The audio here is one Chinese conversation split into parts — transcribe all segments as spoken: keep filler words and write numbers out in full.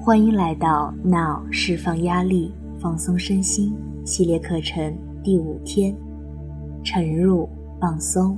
欢迎来到 Now 释放压力放松身心系列课程第五天，沉入放松。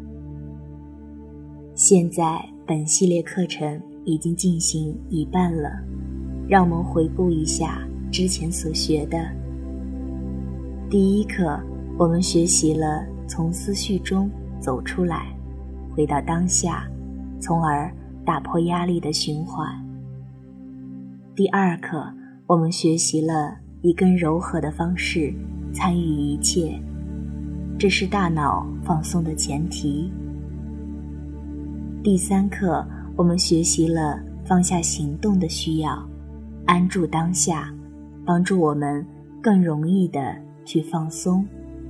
现在本系列课程已经进行一半了，让我们回顾一下之前所学的。第一课，我们学习了从思绪中走出来，回到当下，从而打破压力的循环。第二课，我们学习了以更柔和的方式参与一切，这是大脑放松的前提。第三课，我们学习了放下行动的需要，安住当下，帮助我们更容易地去放松。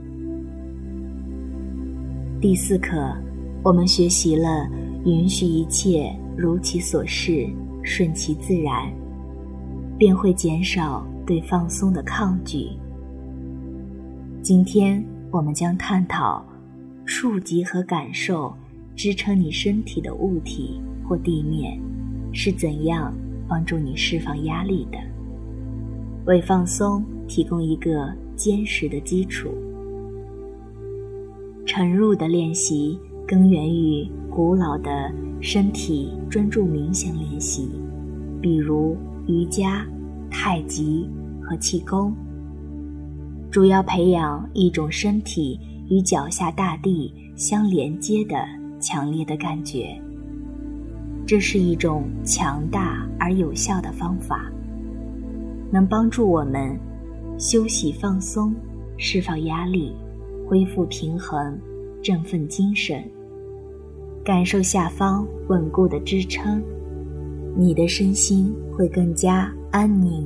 第四课，我们学习了允许一切如其所是，顺其自然，便会减少对放松的抗拒。今天我们将探讨触及和感受支撑你身体的物体或地面是怎样帮助你释放压力的，为放松提供一个坚实的基础。沉入的练习根源于古老的身体专注冥想练习，比如瑜伽、太极和气功，主要培养一种身体与脚下大地相连接的强烈的感觉。这是一种强大而有效的方法，能帮助我们休息放松，释放压力，恢复平衡，振奋精神，感受下方稳固的支撑，你的身心会更加安宁。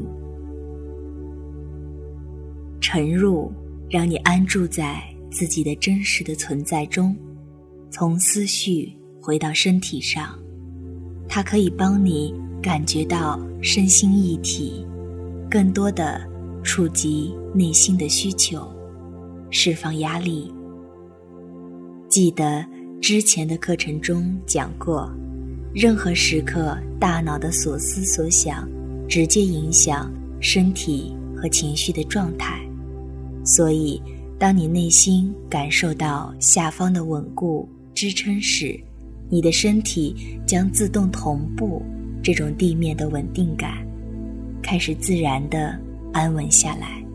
沉入，让你安住在自己的真实的存在中，从思绪回到身体上，它可以帮你感觉到身心一体，更多的触及内心的需求，释放压力。记得之前的课程中讲过，任何时刻大脑的所思所想直接影响身体和情绪的状态，所以当你内心感受到下方的稳固支撑时，你的身体将自动同步这种地面的稳定感，开始自然地安稳下来。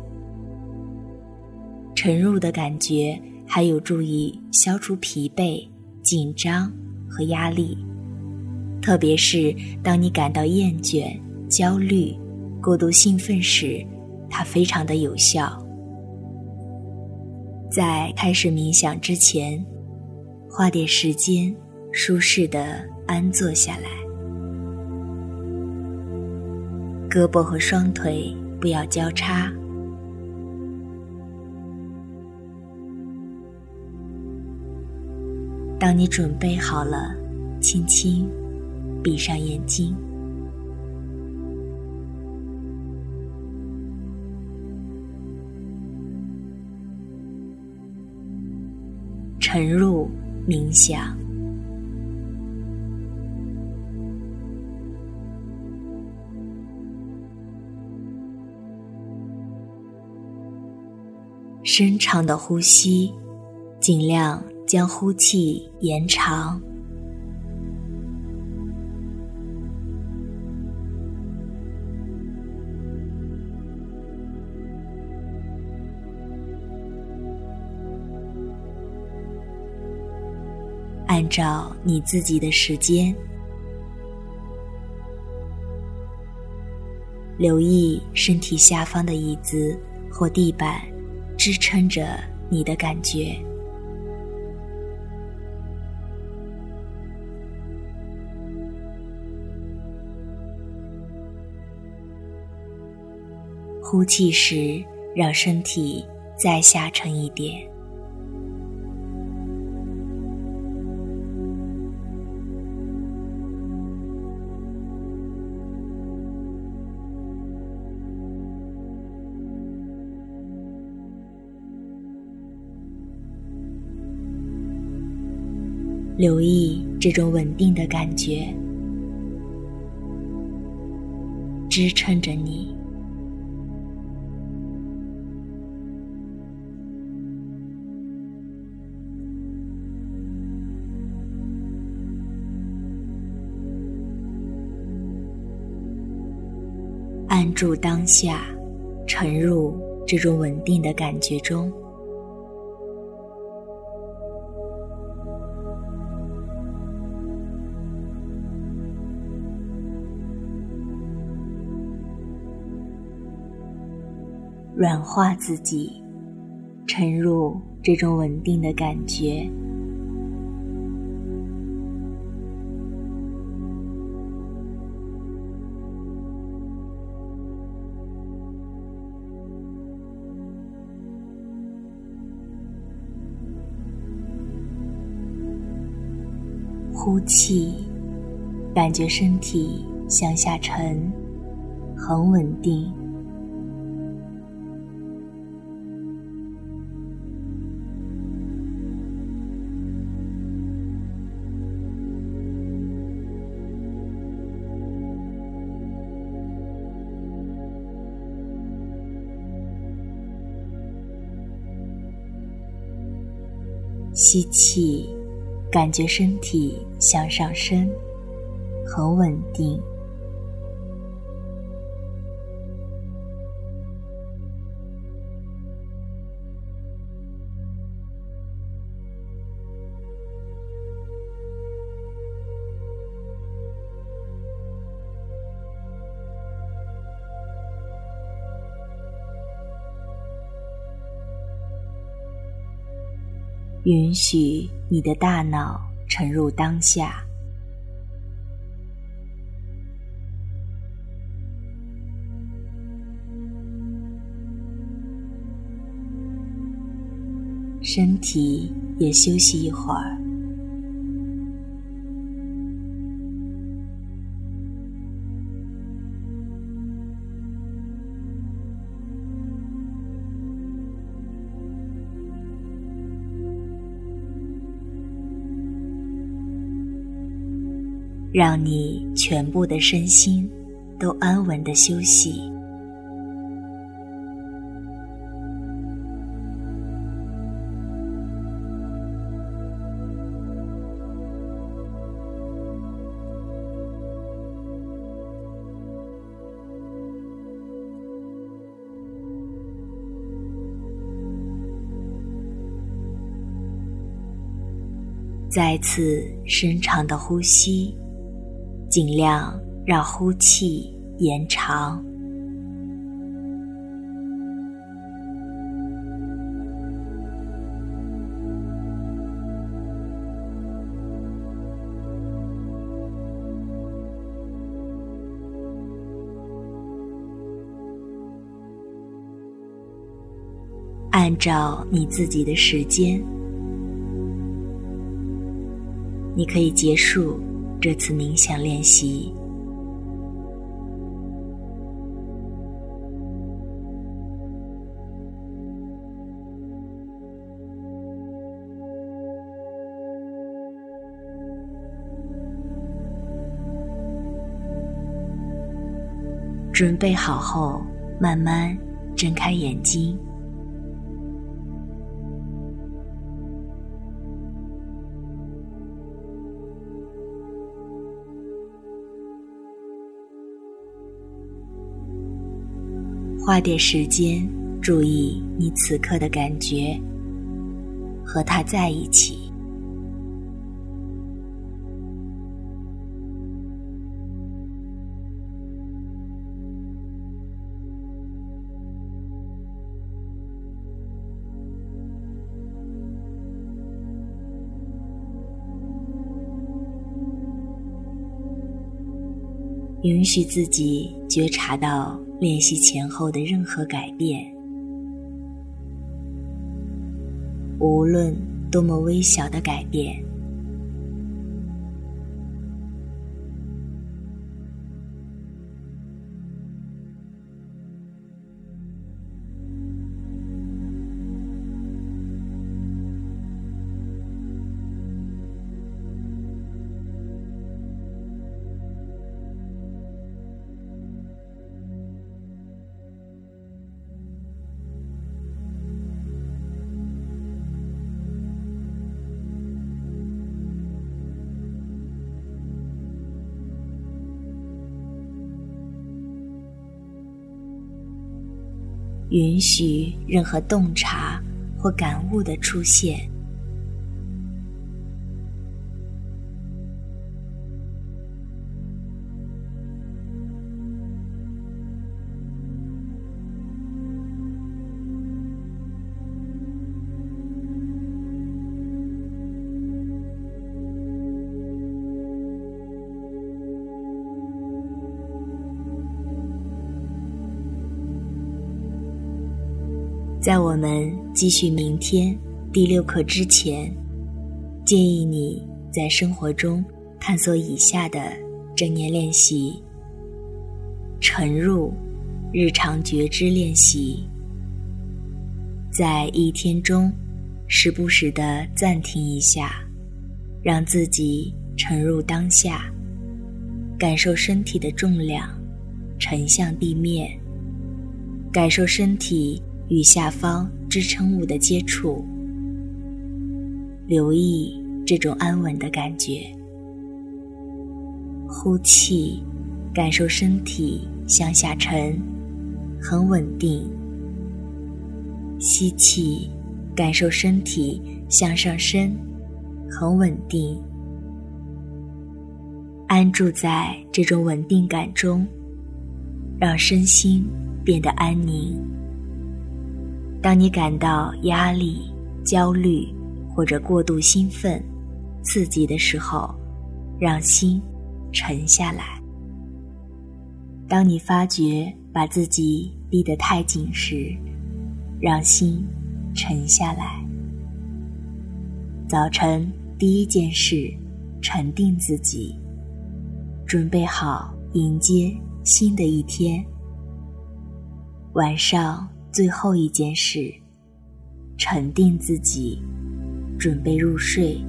沉入的感觉还有助于消除疲惫、紧张和压力，特别是当你感到厌倦、焦虑、过度兴奋时，它非常的有效。在开始冥想之前，花点时间舒适地安坐下来，胳膊和双腿不要交叉，当你准备好了，轻轻闭上眼睛。沉入冥想。深长的呼吸，尽量将呼气延长。按照你自己的时间，留意身体下方的椅子或地板支撑着你的感觉。呼气时，让身体再下沉一点。留意这种稳定的感觉。 支撑着你。安住当下，沉入这种稳定的感觉中。软化自己，沉入这种稳定的感觉。呼气，感觉身体向下沉，很稳定。吸气，感觉身体向上升，很稳定。允许你的大脑沉入当下，身体也休息一会儿。让你全部的身心都安稳地休息。再次深长的呼吸，尽量让呼气延长。按照你自己的时间，你可以结束这次冥想练习。准备好后，慢慢睁开眼睛。花点时间注意你此刻的感觉，和它在一起。允许自己觉察到练习前后的任何改变，无论多么微小的改变。 允许任何洞察或感悟的出现。在我们继续明天第六课之前，建议你在生活中探索以下的正念练习：沉入日常觉知练习，在一天中时不时地暂停一下，让自己沉入当下，感受身体的重量沉向地面，感受身体与下方支撑物的接触，留意这种安稳的感觉。呼气，感受身体向下沉，很稳定。吸气，感受身体向上升，很稳定。安住在这种稳定感中，让身心变得安宁。当你感到压力、焦虑或者过度兴奋、刺激的时候，让心沉下来。当你发觉把自己逼得太紧时，让心沉下来。早晨第一件事，沉淀自己，准备好迎接新的一天。晚上最后一件事，沉淀自己，准备入睡。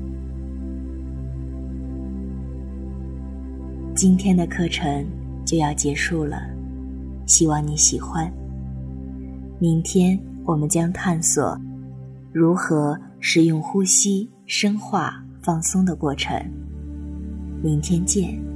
今天的课程就要结束了，希望你喜欢。明天我们将探索如何使用呼吸、深化、放松的过程。明天见。